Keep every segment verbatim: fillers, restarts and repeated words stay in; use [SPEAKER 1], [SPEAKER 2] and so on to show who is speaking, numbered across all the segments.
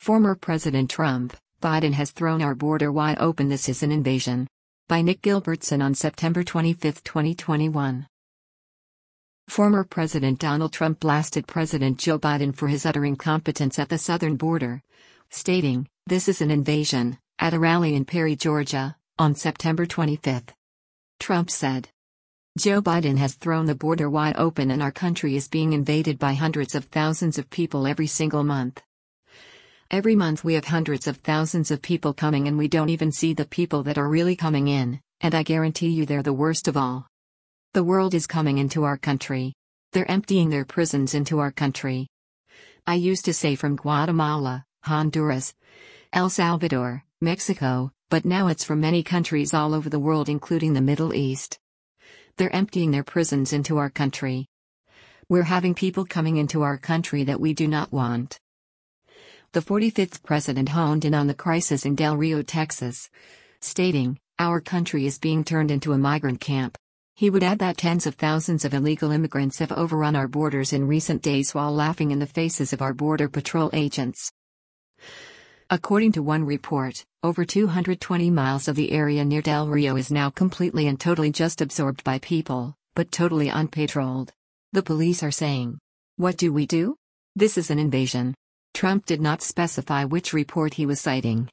[SPEAKER 1] Former President Trump, Biden has thrown our border wide open. This is an invasion. By Nick Gilbertson on September twenty-fifth, twenty twenty-one. Former President Donald Trump blasted President Joe Biden for his utter incompetence at the southern border, stating, "This is an invasion," at a rally in Perry, Georgia, on September twenty-fifth. Trump said, "Joe Biden has thrown the border wide open and our country is being invaded by hundreds of thousands of people every single month. Every month we have hundreds of thousands of people coming and we don't even see the people that are really coming in, and I guarantee you they're the worst of all. The world is coming into our country. They're emptying their prisons into our country. I used to say from Guatemala, Honduras, El Salvador, Mexico, but now it's from many countries all over the world including the Middle East. They're emptying their prisons into our country. We're having people coming into our country that we do not want." The forty-fifth president honed in on the crisis in Del Rio, Texas, stating, "Our country is being turned into a migrant camp." He would add that tens of thousands of illegal immigrants have overrun our borders in recent days while laughing in the faces of our Border Patrol agents. According to one report, over two hundred twenty miles of the area near Del Rio is now completely and totally just absorbed by people, but totally unpatrolled. The police are saying, "What do we do? This is an invasion." Trump did not specify which report he was citing.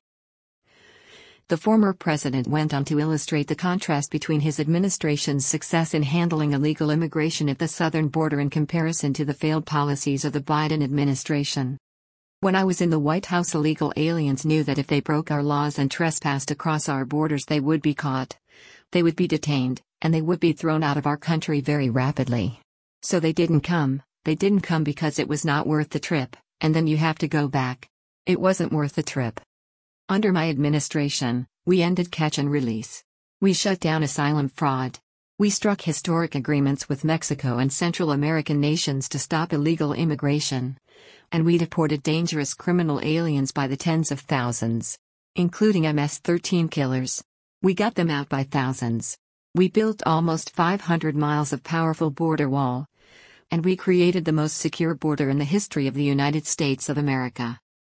[SPEAKER 1] The former president went on to illustrate the contrast between his administration's success in handling illegal immigration at the southern border in comparison to the failed policies of the Biden administration. "When I was in the White House, illegal aliens knew that if they broke our laws and trespassed across our borders, they would be caught. They would be detained, and they would be thrown out of our country very rapidly. So they didn't come, they didn't come because it was not worth the trip, and then you have to go back. It wasn't worth the trip. Under my administration, we ended catch and release. We shut down asylum fraud. We struck historic agreements with Mexico and Central American nations to stop illegal immigration. And we deported dangerous criminal aliens by the tens of thousands, including M S thirteen killers. We got them out by thousands. We built almost five hundred miles of powerful border wall. And we created the most secure border in the history of the United States of America."